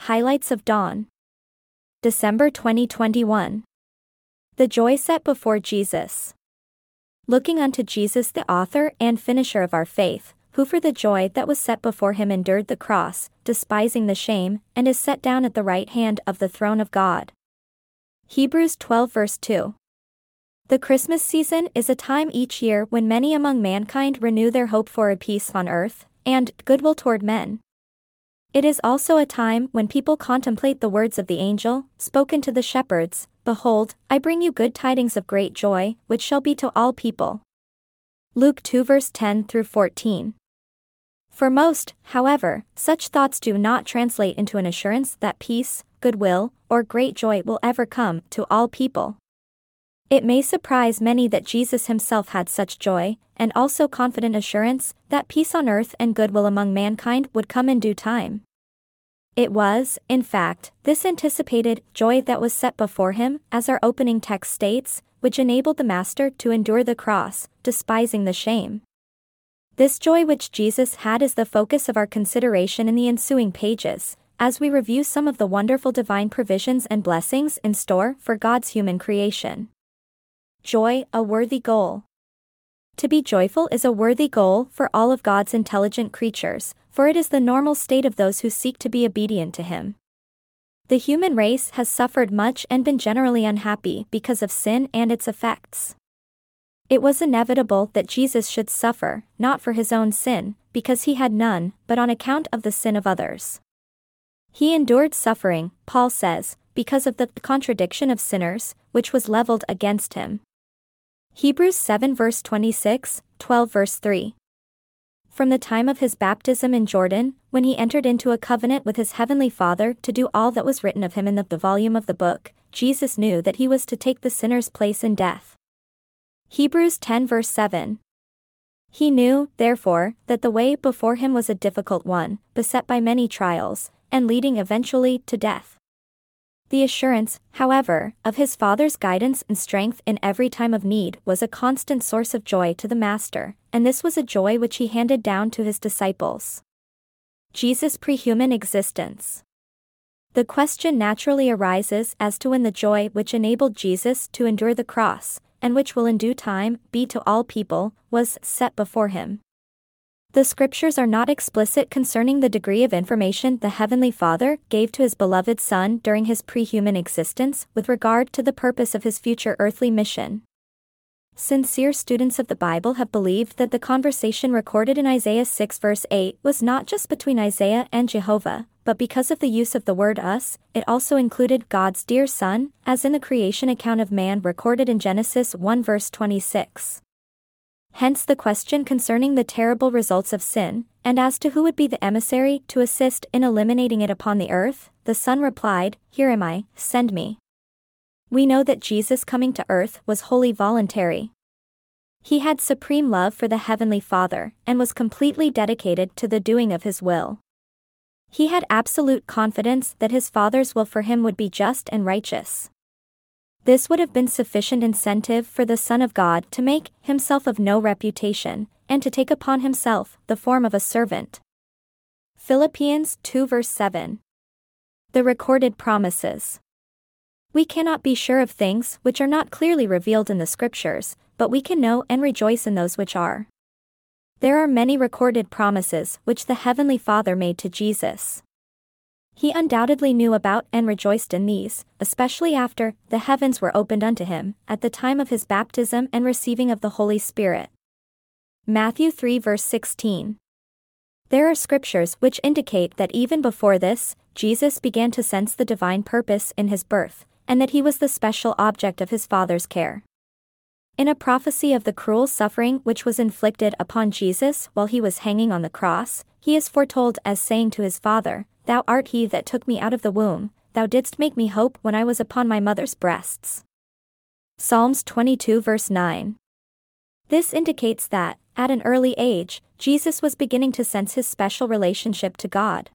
Highlights of Dawn. December 2021. The joy set before Jesus. Looking unto Jesus, the author and finisher of our faith, who for the joy that was set before him endured the cross, despising the shame, and is set down at the right hand of the throne of God. Hebrews 12 verse 2. The Christmas season is a time each year when many among mankind renew their hope for a peace on earth, and goodwill toward men. It is also a time when people contemplate the words of the angel, spoken to the shepherds, "Behold, I bring you good tidings of great joy, which shall be to all people." Luke 2 verse 10 through 14. For most, however, such thoughts do not translate into an assurance that peace, goodwill, or great joy will ever come to all people. It may surprise many that Jesus himself had such joy, and also confident assurance that peace on earth and goodwill among mankind would come in due time. It was, in fact, this anticipated joy that was set before him, as our opening text states, which enabled the Master to endure the cross, despising the shame. This joy which Jesus had is the focus of our consideration in the ensuing pages, as we review some of the wonderful divine provisions and blessings in store for God's human creation. Joy, a worthy goal. To be joyful is a worthy goal for all of God's intelligent creatures, for it is the normal state of those who seek to be obedient to Him. The human race has suffered much and been generally unhappy because of sin and its effects. It was inevitable that Jesus should suffer, not for his own sin, because he had none, but on account of the sin of others. He endured suffering, Paul says, because of the contradiction of sinners, which was leveled against him. Hebrews 7 verse 26, 12 verse 3. From the time of his baptism in Jordan, when he entered into a covenant with his heavenly Father to do all that was written of him in the volume of the book, Jesus knew that he was to take the sinner's place in death. Hebrews 10 verse 7. He knew, therefore, that the way before him was a difficult one, beset by many trials, and leading eventually to death. The assurance, however, of his Father's guidance and strength in every time of need was a constant source of joy to the Master, and this was a joy which he handed down to his disciples. Jesus' prehuman existence. The question naturally arises as to when the joy which enabled Jesus to endure the cross, and which will in due time be to all people, was set before him. The scriptures are not explicit concerning the degree of information the Heavenly Father gave to his beloved Son during his prehuman existence with regard to the purpose of his future earthly mission. Sincere students of the Bible have believed that the conversation recorded in Isaiah 6 verse 8 was not just between Isaiah and Jehovah, but because of the use of the word us, it also included God's dear Son, as in the creation account of man recorded in Genesis 1 verse 26. Hence the question concerning the terrible results of sin, and as to who would be the emissary to assist in eliminating it upon the earth, the Son replied, "Here am I, send me." We know that Jesus coming to earth was wholly voluntary. He had supreme love for the Heavenly Father, and was completely dedicated to the doing of his will. He had absolute confidence that his Father's will for him would be just and righteous. This would have been sufficient incentive for the Son of God to make himself of no reputation, and to take upon himself the form of a servant. Philippians 2 verse 7. The recorded promises. We cannot be sure of things which are not clearly revealed in the Scriptures, but we can know and rejoice in those which are. There are many recorded promises which the Heavenly Father made to Jesus. He undoubtedly knew about and rejoiced in these, especially after the heavens were opened unto him, at the time of his baptism and receiving of the Holy Spirit. Matthew 3 verse 16. There are scriptures which indicate that even before this, Jesus began to sense the divine purpose in his birth, and that he was the special object of his Father's care. In a prophecy of the cruel suffering which was inflicted upon Jesus while he was hanging on the cross, he is foretold as saying to his Father, "Thou art he that took me out of the womb, thou didst make me hope when I was upon my mother's breasts." Psalms 22 verse 9. This indicates that, at an early age, Jesus was beginning to sense his special relationship to God.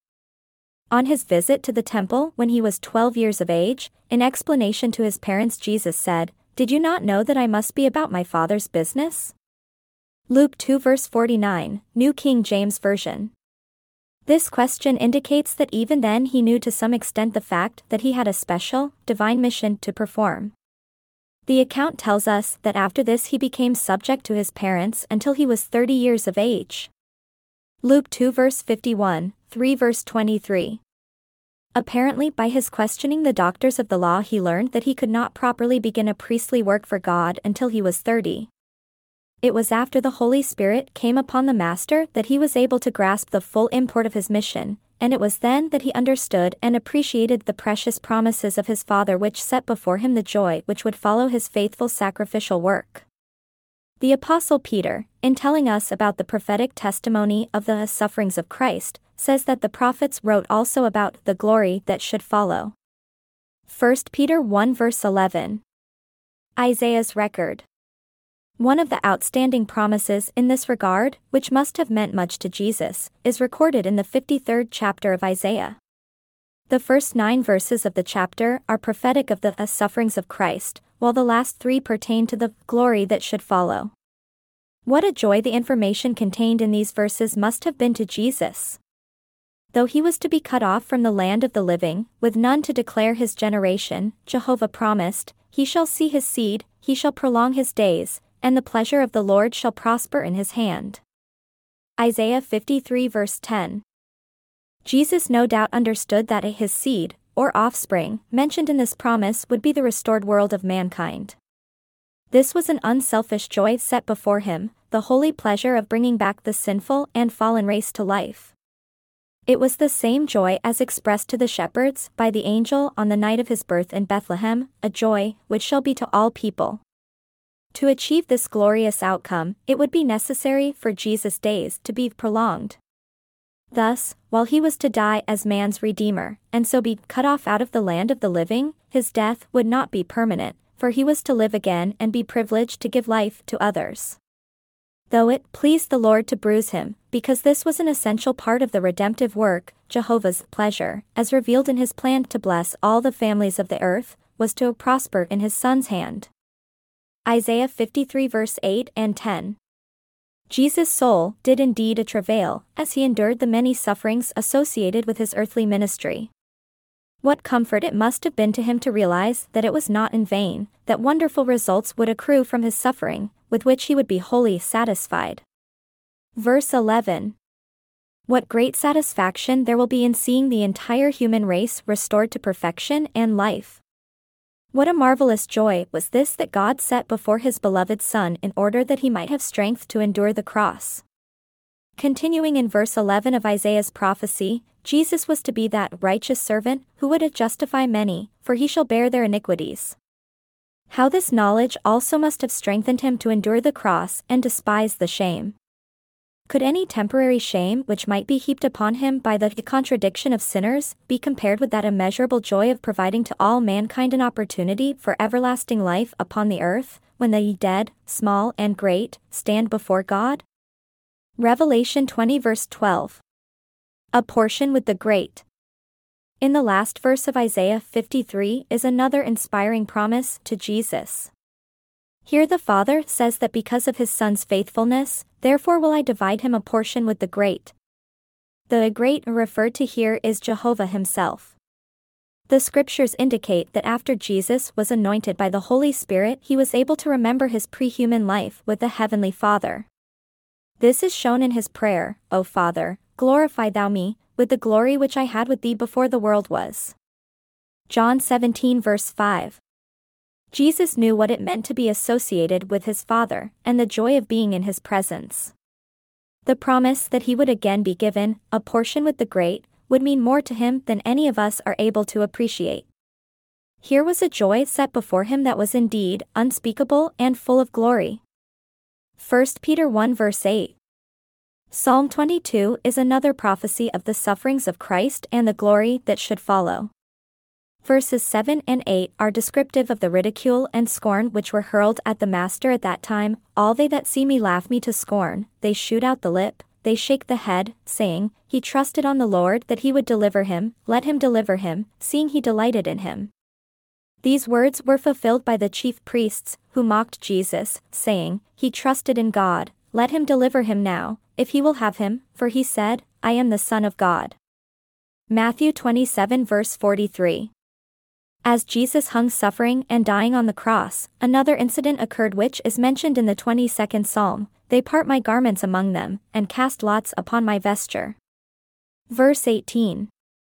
On his visit to the temple when he was 12 years of age, in explanation to his parents, Jesus said, "Did you not know that I must be about my Father's business?" Luke 2 verse 49, New King James Version. This question indicates that even then he knew to some extent the fact that he had a special, divine mission to perform. The account tells us that after this he became subject to his parents until he was 30 years of age. Luke 2 verse 51, 3 verse 23. Apparently by his questioning the doctors of the law he learned that he could not properly begin a priestly work for God until he was 30. It was after the Holy Spirit came upon the Master that he was able to grasp the full import of his mission, and it was then that he understood and appreciated the precious promises of his Father which set before him the joy which would follow his faithful sacrificial work. The Apostle Peter, in telling us about the prophetic testimony of the sufferings of Christ, says that the prophets wrote also about the glory that should follow. 1 Peter 1 verse 11. Isaiah's record. One of the outstanding promises in this regard, which must have meant much to Jesus, is recorded in the 53rd chapter of Isaiah. The first 9 verses of the chapter are prophetic of the sufferings of Christ, while the last 3 pertain to the glory that should follow. What a joy the information contained in these verses must have been to Jesus. Though he was to be cut off from the land of the living, with none to declare his generation, Jehovah promised, "He shall see his seed, he shall prolong his days, and the pleasure of the Lord shall prosper in his hand." Isaiah 53 verse 10. Jesus no doubt understood that his seed, or offspring, mentioned in this promise would be the restored world of mankind. This was an unselfish joy set before him, the holy pleasure of bringing back the sinful and fallen race to life. It was the same joy as expressed to the shepherds by the angel on the night of his birth in Bethlehem, a joy which shall be to all people. To achieve this glorious outcome, it would be necessary for Jesus' days to be prolonged. Thus, while he was to die as man's Redeemer, and so be cut off out of the land of the living, his death would not be permanent, for he was to live again and be privileged to give life to others. Though it pleased the Lord to bruise him, because this was an essential part of the redemptive work, Jehovah's pleasure, as revealed in his plan to bless all the families of the earth, was to prosper in his Son's hand. Isaiah 53 verse 8 and 10. Jesus' soul did indeed a travail, as he endured the many sufferings associated with his earthly ministry. What comfort it must have been to him to realize that it was not in vain, that wonderful results would accrue from his suffering, with which he would be wholly satisfied. Verse 11. What great satisfaction there will be in seeing the entire human race restored to perfection and life. What a marvelous joy was this that God set before his beloved Son in order that he might have strength to endure the cross. Continuing in verse 11 of Isaiah's prophecy, Jesus was to be that righteous servant who would justify many, for he shall bear their iniquities. How this knowledge also must have strengthened him to endure the cross and despise the shame. Could any temporary shame which might be heaped upon him by the contradiction of sinners be compared with that immeasurable joy of providing to all mankind an opportunity for everlasting life upon the earth, when the dead, small and great, stand before God? Revelation 20 verse 12. A portion with the great. In the last verse of Isaiah 53 is another inspiring promise to Jesus. Here the Father says that because of his Son's faithfulness, therefore will I divide him a portion with the great. The great referred to here is Jehovah himself. The scriptures indicate that after Jesus was anointed by the Holy Spirit he was able to remember his pre-human life with the Heavenly Father. This is shown in his prayer, "O Father, glorify thou me, with the glory which I had with thee before the world was." John 17 verse 5. Jesus knew what it meant to be associated with his Father, and the joy of being in his presence. The promise that he would again be given a portion with the great would mean more to him than any of us are able to appreciate. Here was a joy set before him that was indeed unspeakable and full of glory. 1 Peter 1 verse 8. Psalm 22 is another prophecy of the sufferings of Christ and the glory that should follow. Verses 7 and 8 are descriptive of the ridicule and scorn which were hurled at the Master at that time. "All they that see me laugh me to scorn, they shoot out the lip, they shake the head, saying, He trusted on the Lord that he would deliver him, let him deliver him, seeing he delighted in him." These words were fulfilled by the chief priests, who mocked Jesus, saying, "He trusted in God, let him deliver him now, if he will have him, for he said, I am the Son of God. Matthew 27 verse 43. As Jesus hung suffering and dying on the cross, another incident occurred which is mentioned in the 22nd Psalm. They part my garments among them, and cast lots upon my vesture. Verse 18.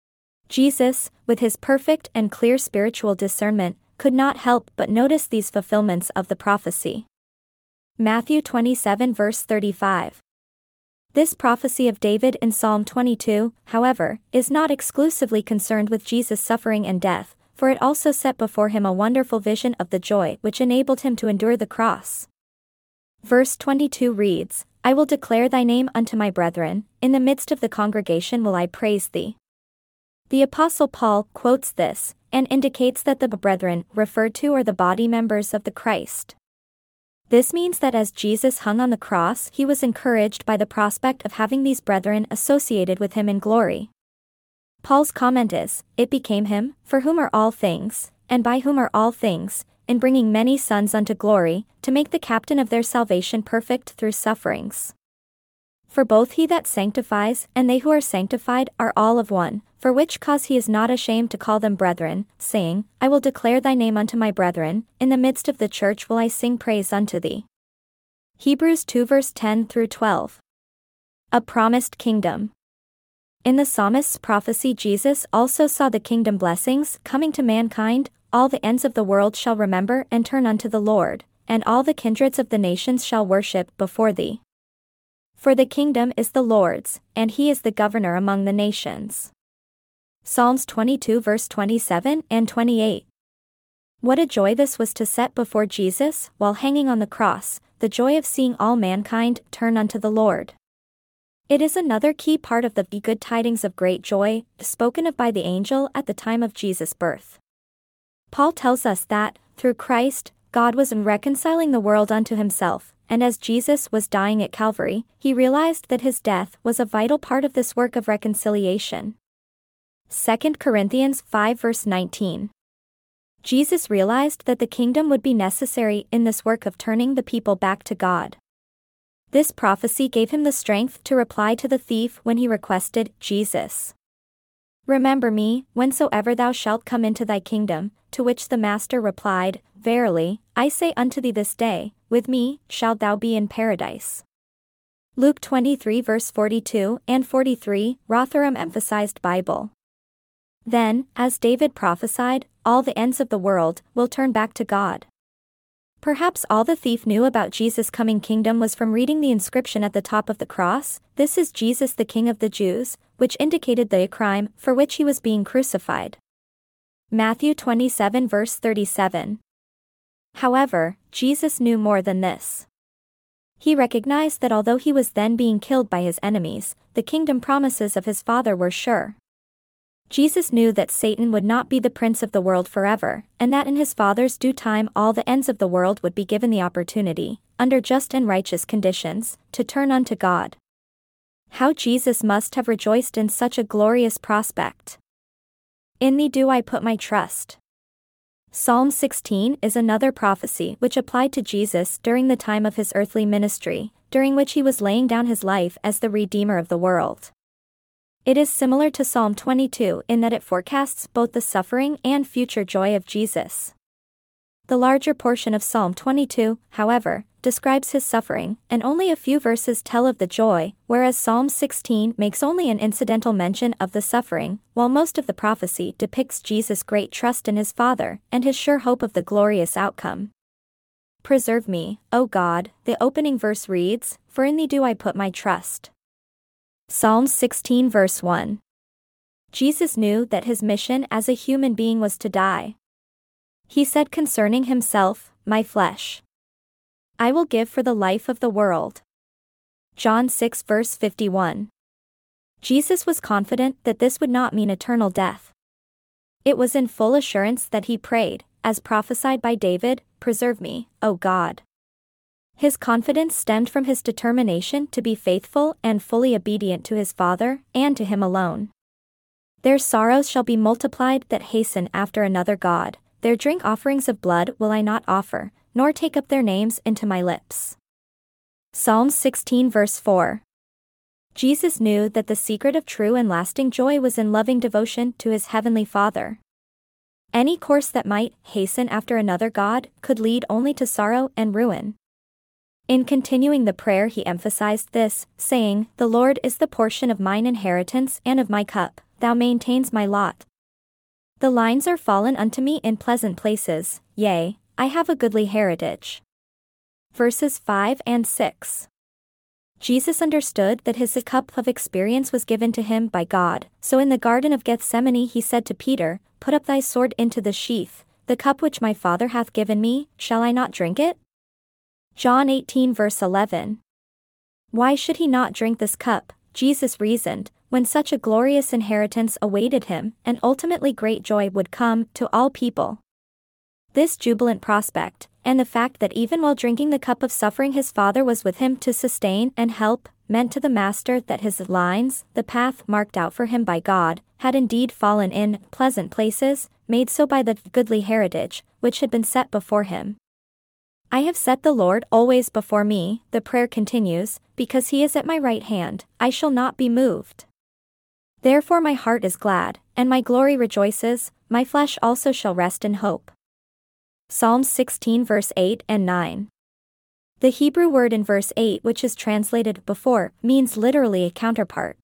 Jesus, with his perfect and clear spiritual discernment, could not help but notice these fulfillments of the prophecy. Matthew 27 verse 35. This prophecy of David in Psalm 22, however, is not exclusively concerned with Jesus' suffering and death, for it also set before him a wonderful vision of the joy which enabled him to endure the cross. Verse 22 reads, I will declare thy name unto my brethren, in the midst of the congregation will I praise thee. The Apostle Paul quotes this, and indicates that the brethren referred to are the body members of the Christ. This means that as Jesus hung on the cross, he was encouraged by the prospect of having these brethren associated with him in glory. Paul's comment is, it became him, for whom are all things, and by whom are all things, in bringing many sons unto glory, to make the captain of their salvation perfect through sufferings. For both he that sanctifies and they who are sanctified are all of one, for which cause he is not ashamed to call them brethren, saying, I will declare thy name unto my brethren, in the midst of the church will I sing praise unto thee. Hebrews 2 verse 10 through 12. A promised kingdom. In the psalmist's prophecy Jesus also saw the kingdom blessings coming to mankind, all the ends of the world shall remember and turn unto the Lord, and all the kindreds of the nations shall worship before thee. For the kingdom is the Lord's, and he is the governor among the nations. Psalms 22 verse 27 and 28. What a joy this was to set before Jesus, while hanging on the cross, the joy of seeing all mankind turn unto the Lord. It is another key part of the good tidings of great joy, spoken of by the angel at the time of Jesus' birth. Paul tells us that, through Christ, God was reconciling the world unto himself, and as Jesus was dying at Calvary, he realized that his death was a vital part of this work of reconciliation. 2 Corinthians 5 verse 19. Jesus realized that the kingdom would be necessary in this work of turning the people back to God. This prophecy gave him the strength to reply to the thief when he requested, Jesus, remember me, whensoever thou shalt come into thy kingdom, to which the master replied, Verily, I say unto thee this day, with me shalt thou be in paradise. Luke 23 verse 42 and 43, Rotherham Emphasized Bible. Then, as David prophesied, all the ends of the world will turn back to God. Perhaps all the thief knew about Jesus' coming kingdom was from reading the inscription at the top of the cross, This is Jesus the King of the Jews, which indicated the crime for which he was being crucified. Matthew 27 verse 37. However, Jesus knew more than this. He recognized that although he was then being killed by his enemies, the kingdom promises of his Father were sure. Jesus knew that Satan would not be the prince of the world forever, and that in his Father's due time all the ends of the world would be given the opportunity, under just and righteous conditions, to turn unto God. How Jesus must have rejoiced in such a glorious prospect. In thee do I put my trust. Psalm 16 is another prophecy which applied to Jesus during the time of his earthly ministry, during which he was laying down his life as the Redeemer of the world. It is similar to Psalm 22 in that it forecasts both the suffering and future joy of Jesus. The larger portion of Psalm 22, however, describes his suffering, and only a few verses tell of the joy, whereas Psalm 16 makes only an incidental mention of the suffering, while most of the prophecy depicts Jesus' great trust in his Father and his sure hope of the glorious outcome. Preserve me, O God, the opening verse reads, For in thee do I put my trust. Psalm 16 verse 1. Jesus knew that his mission as a human being was to die. He said concerning himself, My flesh I will give for the life of the world. John 6 verse 51. Jesus was confident that this would not mean eternal death. It was in full assurance that he prayed, as prophesied by David, Preserve me, O God. His confidence stemmed from his determination to be faithful and fully obedient to his Father, and to him alone. Their sorrows shall be multiplied that hasten after another God, their drink offerings of blood will I not offer, nor take up their names into my lips. Psalm 16 verse 4. Jesus knew that the secret of true and lasting joy was in loving devotion to his heavenly Father. Any course that might hasten after another god could lead only to sorrow and ruin. In continuing the prayer he emphasized this, saying, "The Lord is the portion of mine inheritance and of my cup, thou maintains my lot. The lines are fallen unto me in pleasant places, yea, I have a goodly heritage." Verses 5 and 6. Jesus understood that his cup of experience was given to him by God, so in the Garden of Gethsemane he said to Peter, "Put up thy sword into the sheath, the cup which my Father hath given me, shall I not drink it?" John 18 verse 11. Why should he not drink this cup, Jesus reasoned, when such a glorious inheritance awaited him, and ultimately great joy would come to all people. This jubilant prospect, and the fact that even while drinking the cup of suffering his Father was with him to sustain and help, meant to the Master that his lines, the path marked out for him by God, had indeed fallen in pleasant places, made so by the goodly heritage, which had been set before him. I have set the Lord always before me, the prayer continues, because he is at my right hand, I shall not be moved. Therefore my heart is glad, and my glory rejoices, my flesh also shall rest in hope. Psalms 16 verse 8 and 9. The Hebrew word in verse 8 which is translated before, means literally a counterpart.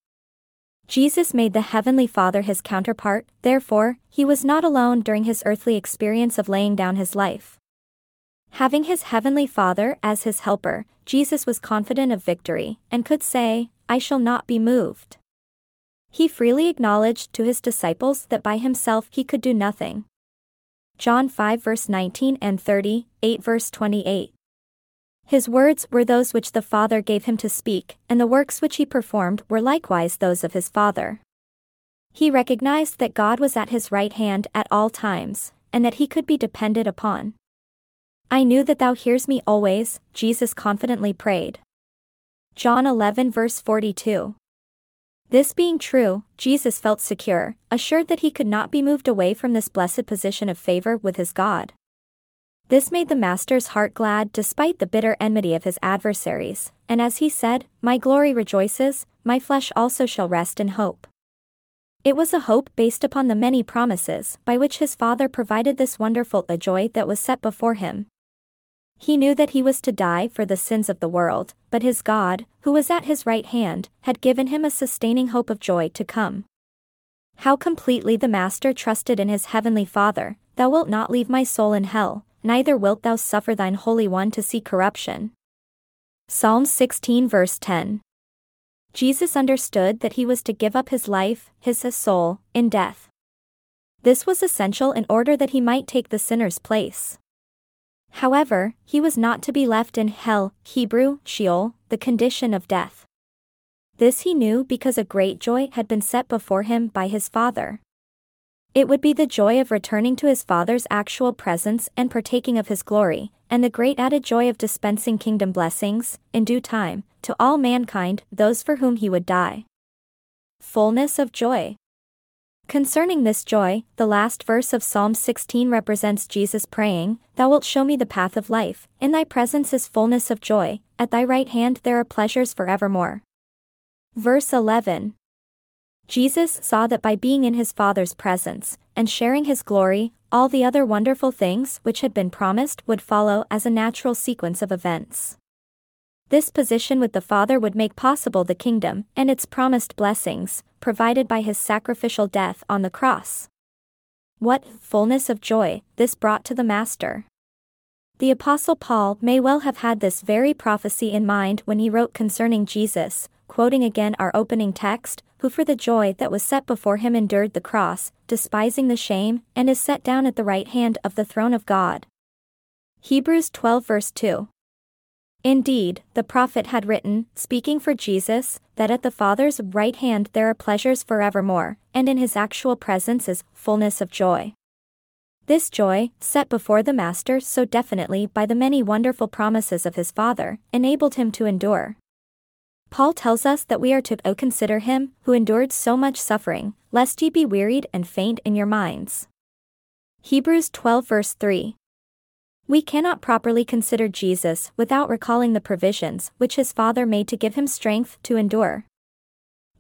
Jesus made the Heavenly Father his counterpart, therefore, he was not alone during his earthly experience of laying down his life. Having his Heavenly Father as his helper, Jesus was confident of victory, and could say, "I shall not be moved." He freely acknowledged to his disciples that by himself he could do nothing. John 5 verse 19 and 30, 8 verse 28. His words were those which the Father gave him to speak, and the works which he performed were likewise those of his Father. He recognized that God was at his right hand at all times, and that he could be depended upon. "I knew that thou hears me always," Jesus confidently prayed. John 11 verse 42. This being true, Jesus felt secure, assured that he could not be moved away from this blessed position of favor with his God. This made the Master's heart glad despite the bitter enmity of his adversaries, and as he said, "My glory rejoices, my flesh also shall rest in hope." It was a hope based upon the many promises by which his Father provided this wonderful joy that was set before him. He knew that he was to die for the sins of the world, but his God, who was at his right hand, had given him a sustaining hope of joy to come. How completely the Master trusted in his heavenly Father, "Thou wilt not leave my soul in hell, neither wilt thou suffer thine Holy One to see corruption." Psalm 16 verse 10. Jesus understood that he was to give up his life, his soul, in death. This was essential in order that he might take the sinner's place. However, he was not to be left in hell, Hebrew, Sheol, the condition of death. This he knew because a great joy had been set before him by his Father. It would be the joy of returning to his Father's actual presence and partaking of his glory, and the great added joy of dispensing kingdom blessings, in due time, to all mankind, those for whom he would die. Fullness of joy. Concerning this joy, the last verse of Psalm 16 represents Jesus praying, "Thou wilt show me the path of life, in thy presence is fullness of joy, at thy right hand there are pleasures forevermore." Verse 11. Jesus saw that by being in his Father's presence, and sharing his glory, all the other wonderful things which had been promised would follow as a natural sequence of events. This position with the Father would make possible the kingdom and its promised blessings, provided by his sacrificial death on the cross. What fullness of joy this brought to the Master! The Apostle Paul may well have had this very prophecy in mind when he wrote concerning Jesus, quoting again our opening text, "Who for the joy that was set before him endured the cross, despising the shame, and is set down at the right hand of the throne of God." Hebrews 12 verse 2. Indeed, the prophet had written, speaking for Jesus, that at the Father's right hand there are pleasures forevermore, and in his actual presence is fullness of joy. This joy, set before the Master so definitely by the many wonderful promises of his Father, enabled him to endure. Paul tells us that we are to consider him who endured so much suffering, lest ye be wearied and faint in your minds. Hebrews 12 verse 3. We cannot properly consider Jesus without recalling the provisions which his Father made to give him strength to endure.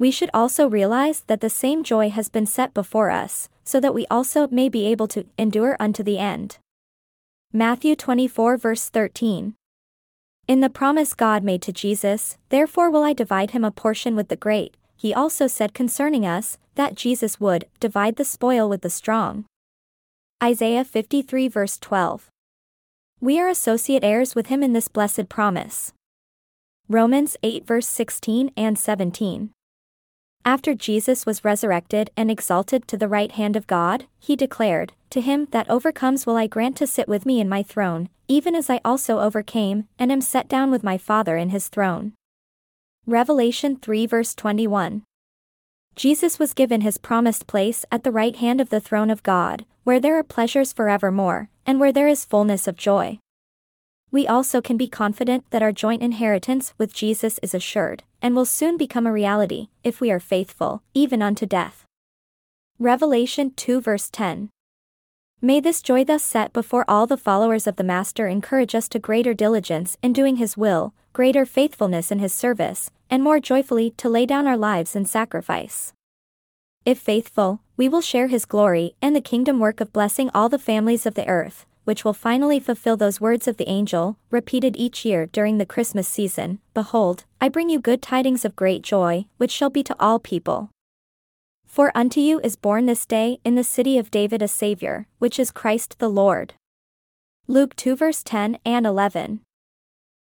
We should also realize that the same joy has been set before us, so that we also may be able to endure unto the end. Matthew 24 verse 13. In the promise God made to Jesus, therefore will I divide him a portion with the great, he also said concerning us, that Jesus would divide the spoil with the strong. Isaiah 53 verse 12. We are associate heirs with him in this blessed promise. Romans 8 verse 16 and 17. After Jesus was resurrected and exalted to the right hand of God, he declared, "To him that overcomes will I grant to sit with me in my throne, even as I also overcame, and am set down with my Father in his throne." Revelation 3 verse 21. Jesus was given his promised place at the right hand of the throne of God, where there are pleasures forevermore, and where there is fullness of joy. We also can be confident that our joint inheritance with Jesus is assured, and will soon become a reality, if we are faithful, even unto death. Revelation 2 verse 10. May this joy thus set before all the followers of the Master encourage us to greater diligence in doing his will, greater faithfulness in his service, and more joyfully to lay down our lives in sacrifice. If faithful, we will share his glory and the kingdom work of blessing all the families of the earth, which will finally fulfill those words of the angel, repeated each year during the Christmas season, "Behold, I bring you good tidings of great joy, which shall be to all people. For unto you is born this day in the city of David a Savior, which is Christ the Lord." Luke 2 verse 10 and 11.